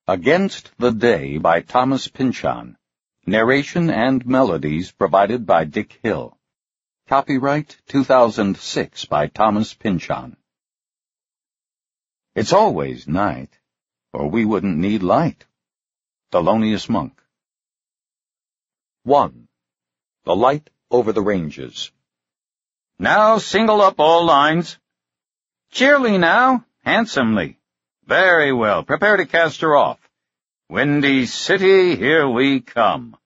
Against the Day by Thomas Pynchon. Narration and melodies provided by Dick Hill. Copyright 2006 by Thomas Pynchon. It's always night, or we wouldn't need light. Thelonious Monk. 1. The Light over the Ranges. Now single up all lines. Cheerily now, handsomely. Very well, prepare to cast her off. Windy City, here we come.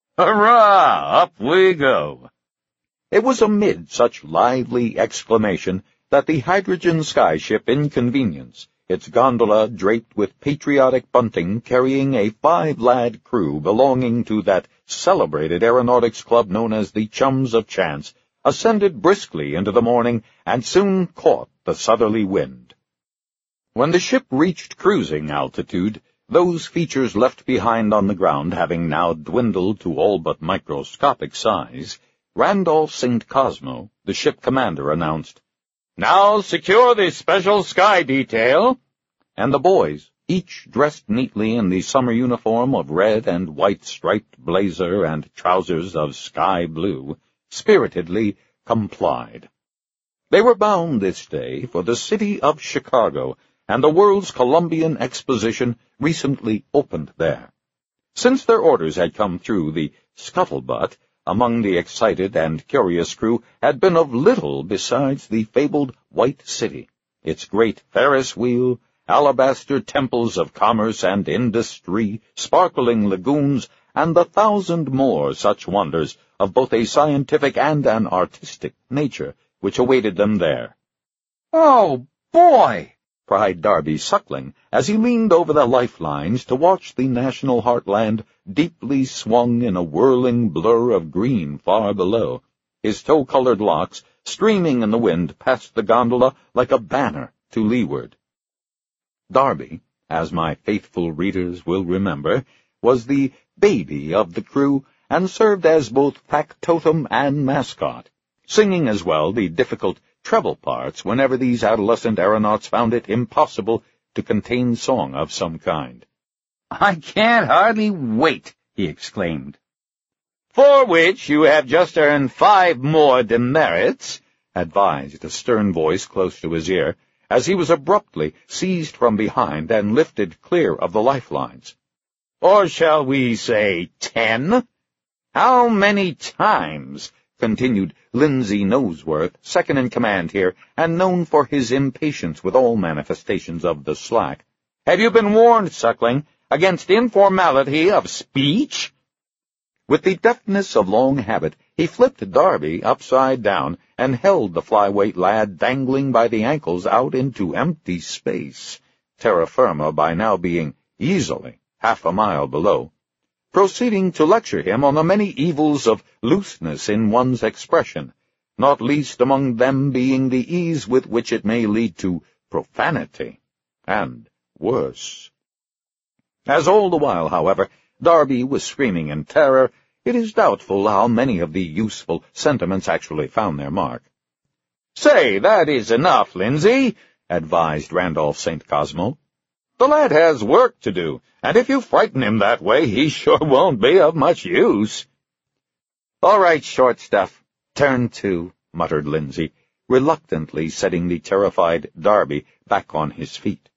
Hurrah! Up we go. It was amid such lively exclamation that the hydrogen skyship Inconvenience, its gondola draped with patriotic bunting carrying a 5-lad crew belonging to that celebrated aeronautics club known as the Chums of Chance, ascended briskly into the morning and soon caught the southerly wind. When the ship reached cruising altitude, those features left behind on the ground having now dwindled to all but microscopic size, Randolph St. Cosmo, the ship commander, announced, "Now secure the special sky detail," and the boys, each dressed neatly in the summer uniform of red and white striped blazer and trousers of sky blue, spiritedly complied. They were bound this day for the city of Chicago, and the World's Columbian Exposition recently opened there. Since their orders had come through, the scuttlebutt among the excited and curious crew had been of little besides the fabled White City, its great Ferris wheel, alabaster temples of commerce and industry, sparkling lagoons, and the 1,000 more such wonders of both a scientific and an artistic nature which awaited them there. "Oh, boy!" cried Darby Suckling, as he leaned over the lifelines to watch the national heartland deeply swung in a whirling blur of green far below, his tow-colored locks streaming in the wind past the gondola like a banner to leeward. Darby, as my faithful readers will remember, was the baby of the crew and served as both factotum and mascot, singing as well the difficult treble parts whenever these adolescent aeronauts found it impossible to contain song of some kind. "I can't hardly wait," he exclaimed. "For which you have just earned 5 more demerits," advised a stern voice close to his ear, as he was abruptly seized from behind and lifted clear of the lifelines. "Or shall we say 10? How many times," continued Lindsay Noseworth, second in command here, and known for his impatience with all manifestations of the slack, "have you been warned, Suckling, against informality of speech?" With the deftness of long habit, he flipped Darby upside down and held the flyweight lad dangling by the ankles out into empty space, terra firma by now being easily half a mile below, proceeding to lecture him on the many evils of looseness in one's expression, not least among them being the ease with which it may lead to profanity, and worse. As all the while, however, Darby was screaming in terror, it is doubtful how many of the useful sentiments actually found their mark. "Say, that is enough, Lindsay," advised Randolph St. Cosmo. "The lad has work to do, and if you frighten him that way, he sure won't be of much use." "All right, short stuff. Turn 2, muttered Lindsay, reluctantly setting the terrified Darby back on his feet.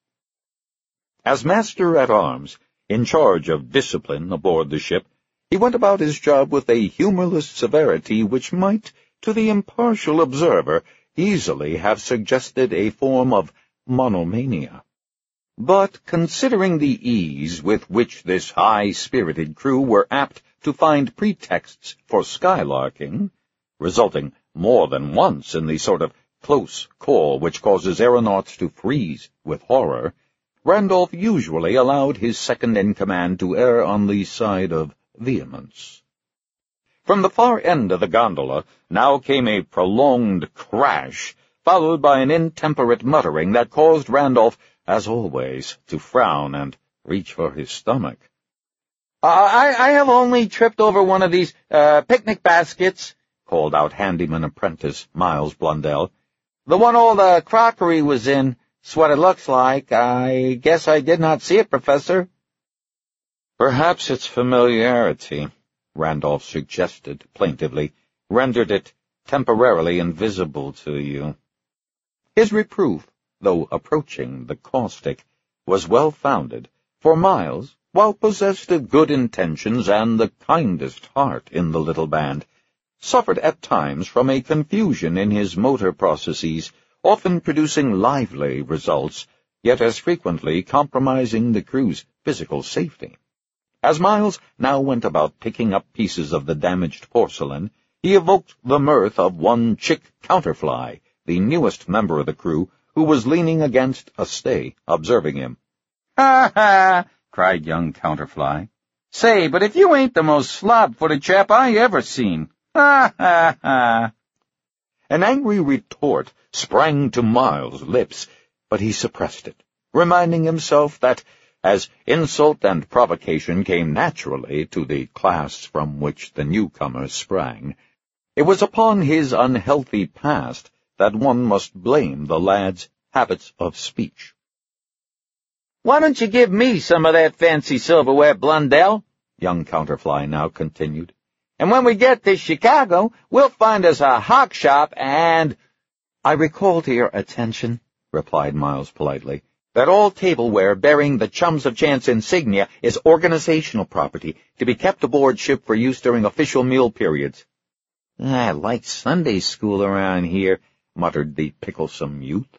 As master-at-arms, in charge of discipline aboard the ship, he went about his job with a humorless severity which might, to the impartial observer, easily have suggested a form of monomania. But considering the ease with which this high-spirited crew were apt to find pretexts for skylarking, resulting more than once in the sort of close call which causes aeronauts to freeze with horror, Randolph usually allowed his second-in-command to err on the side of vehemence. From the far end of the gondola now came a prolonged crash, followed by an intemperate muttering that caused Randolph, as always, to frown and reach for his stomach. I have only tripped over one of these picnic baskets," called out handyman apprentice Miles Blundell. "The one all the crockery was in. That's what it looks like. I guess I did not see it, Professor." Perhaps its familiarity, Randolph suggested plaintively, rendered it temporarily invisible to you. His reproof, though approaching the caustic, was well-founded, for Miles, while possessed of good intentions and the kindest heart in the little band, suffered at times from a confusion in his motor processes, often producing lively results, yet as frequently compromising the crew's physical safety. As Miles now went about picking up pieces of the damaged porcelain, he evoked the mirth of one Chick Counterfly, the newest member of the crew, who was leaning against a stay, observing him. "Ha ha!" cried young Counterfly. "Say, but if you ain't the most slob-footed chap I ever seen. Ha ha ha!" An angry retort sprang to Miles' lips, but he suppressed it, reminding himself that, as insult and provocation came naturally to the class from which the newcomer sprang, it was upon his unhealthy past that one must blame the lad's habits of speech. "Why don't you give me some of that fancy silverware, Blundell?" young Counterfly now continued. "And when we get to Chicago, we'll find us a hock shop and—" "I recall to your attention," replied Miles politely, "that all tableware bearing the Chums of Chance insignia is organizational property, to be kept aboard ship for use during official meal periods." "I like Sunday school around here," muttered the picklesome youth.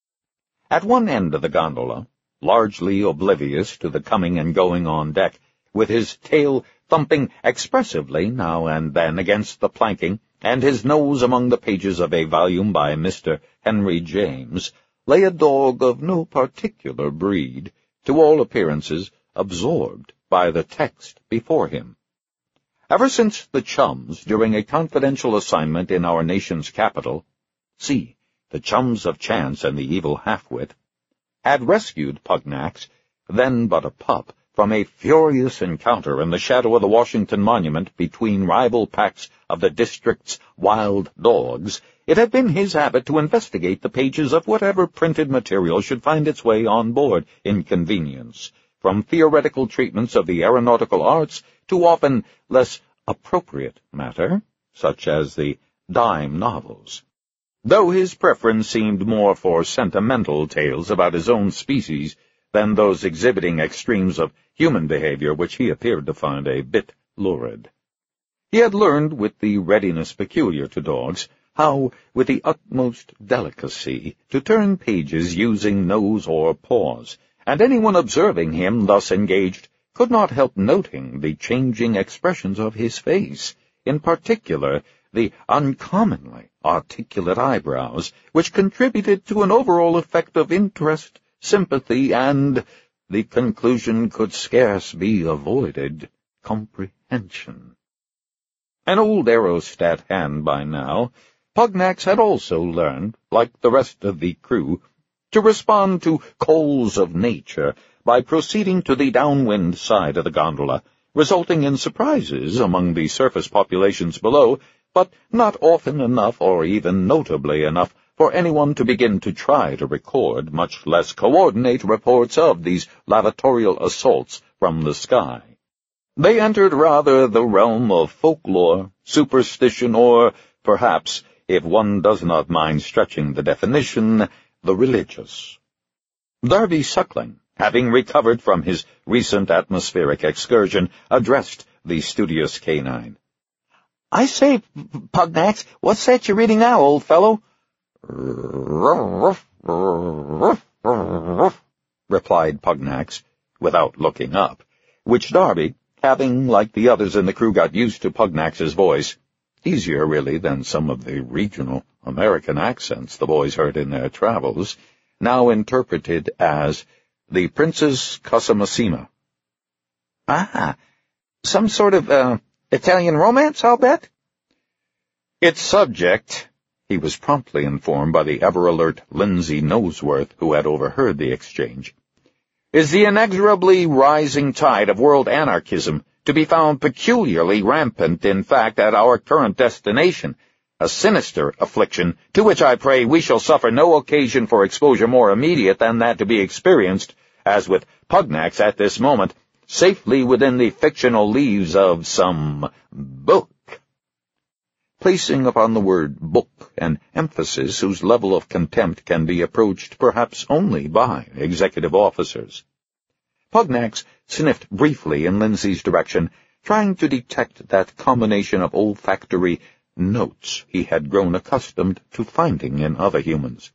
At one end of the gondola, largely oblivious to the coming and going on deck, with his tail thumping expressively now and then against the planking, and his nose among the pages of a volume by Mr. Henry James, lay a dog of no particular breed, to all appearances absorbed by the text before him. Ever since the Chums, during a confidential assignment in our nation's capital, see, the Chums of Chance and the Evil Half-Wit, had rescued Pugnax, then but a pup, from a furious encounter in the shadow of the Washington Monument between rival packs of the district's wild dogs, it had been his habit to investigate the pages of whatever printed material should find its way on board in convenience, from theoretical treatments of the aeronautical arts to often less appropriate matter, such as the dime novels. Though his preference seemed more for sentimental tales about his own species than those exhibiting extremes of human behavior which he appeared to find a bit lurid. He had learned, with the readiness peculiar to dogs, how, with the utmost delicacy, to turn pages using nose or paws, and anyone observing him thus engaged could not help noting the changing expressions of his face, in particular the uncommonly articulate eyebrows, which contributed to an overall effect of interest, sympathy, and, the conclusion could scarce be avoided, comprehension. An old aerostat hand by now, Pugnax had also learned, like the rest of the crew, to respond to calls of nature by proceeding to the downwind side of the gondola, resulting in surprises among the surface populations below, but not often enough or even notably enough for anyone to begin to try to record, much less coordinate, reports of these lavatorial assaults from the sky. They entered rather the realm of folklore, superstition, or, perhaps, if one does not mind stretching the definition, the religious. Darby Suckling, having recovered from his recent atmospheric excursion, addressed the studious canine. "I say, Pugnax, what's that you're reading now, old fellow?" replied Pugnax, without looking up, which Darby, having, like the others in the crew, got used to Pugnax's voice, easier really than some of the regional American accents the boys heard in their travels, now interpreted as the Princess Casamassima. "Ah, some sort of, Italian romance, I'll bet?" Its subject, he was promptly informed by the ever-alert Lindsay Noseworth, who had overheard the exchange, is the inexorably rising tide of world anarchism, to be found peculiarly rampant, in fact, at our current destination, a sinister affliction, to which I pray we shall suffer no occasion for exposure more immediate than that to be experienced, as with Pugnax at this moment, safely within the fictional leaves of some book. Placing upon the word book an emphasis whose level of contempt can be approached perhaps only by executive officers. Pugnax sniffed briefly in Lindsay's direction, trying to detect that combination of olfactory notes he had grown accustomed to finding in other humans.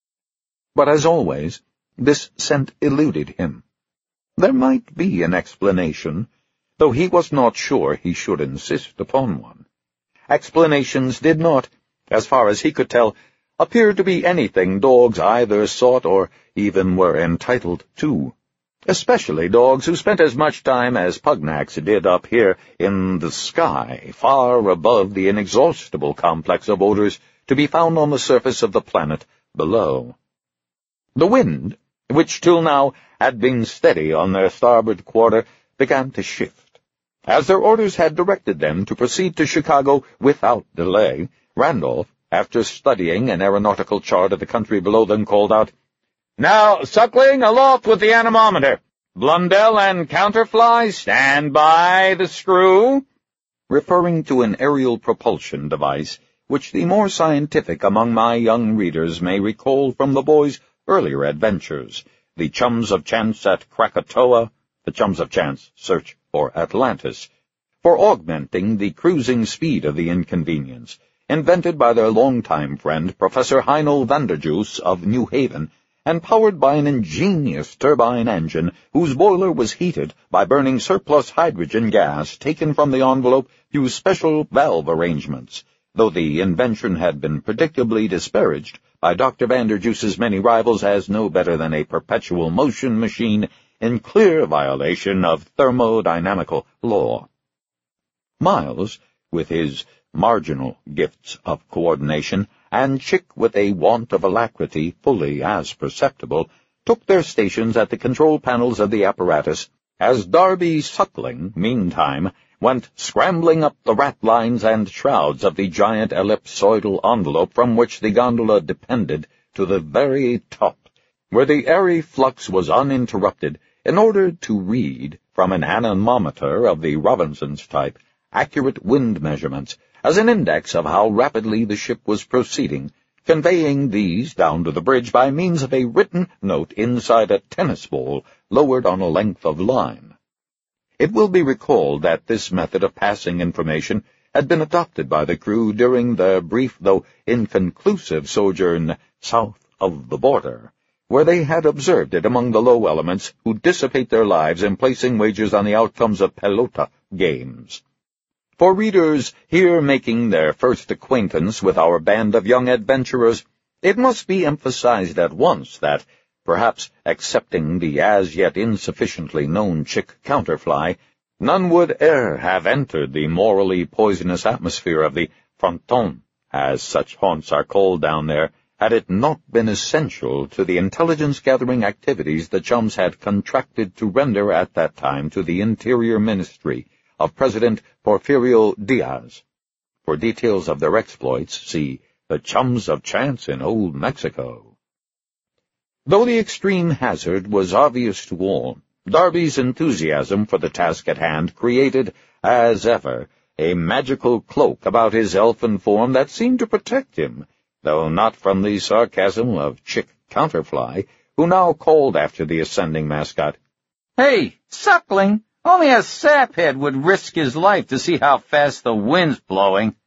But as always, this scent eluded him. There might be an explanation, though he was not sure he should insist upon one. Explanations did not, as far as he could tell, appear to be anything dogs either sought or even were entitled to, especially dogs who spent as much time as Pugnax did up here in the sky, far above the inexhaustible complex of odors to be found on the surface of the planet below. The wind, which till now had been steady on their starboard quarter, began to shift. As their orders had directed them to proceed to Chicago without delay, Randolph, after studying an aeronautical chart of the country below them, called out, "Now, Suckling, aloft with the anemometer. Blundell and Counterfly, stand by the screw," referring to an aerial propulsion device which the more scientific among my young readers may recall from the boys' earlier adventures, the Chums of Chance at Krakatoa, the Chums of Chance search for Atlantis, for augmenting the cruising speed of the Inconvenience, invented by their longtime friend Professor Heinel Vanderjuice of New Haven, and powered by an ingenious turbine engine whose boiler was heated by burning surplus hydrogen gas taken from the envelope through special valve arrangements, though the invention had been predictably disparaged by Dr. Vanderjuice's many rivals as no better than a perpetual motion machine in clear violation of thermodynamical law. Miles, with his marginal gifts of coordination, and Chick with a want of alacrity fully as perceptible, took their stations at the control panels of the apparatus, as Darby Suckling, meantime, went scrambling up the ratlines and shrouds of the giant ellipsoidal envelope from which the gondola depended to the very top, where the airy flux was uninterrupted, in order to read, from an anemometer of the Robinson's type, accurate wind measurements, as an index of how rapidly the ship was proceeding, conveying these down to the bridge by means of a written note inside a tennis ball lowered on a length of line. It will be recalled that this method of passing information had been adopted by the crew during their brief though inconclusive sojourn south of the border, where they had observed it among the low elements who dissipate their lives in placing wagers on the outcomes of pelota games. For readers here making their first acquaintance with our band of young adventurers, it must be emphasized at once that, perhaps excepting the as yet insufficiently known Chick Counterfly, none would e'er have entered the morally poisonous atmosphere of the fronton, as such haunts are called down there, had it not been essential to the intelligence-gathering activities the Chums had contracted to render at that time to the Interior Ministry of President Porfirio Diaz. For details of their exploits, see The Chums of Chance in Old Mexico. Though the extreme hazard was obvious to all, Darby's enthusiasm for the task at hand created, as ever, a magical cloak about his elfin form that seemed to protect him, though not from the sarcasm of Chick Counterfly, who now called after the ascending mascot, "Hey, Suckling, only a saphead would risk his life to see how fast the wind's blowing."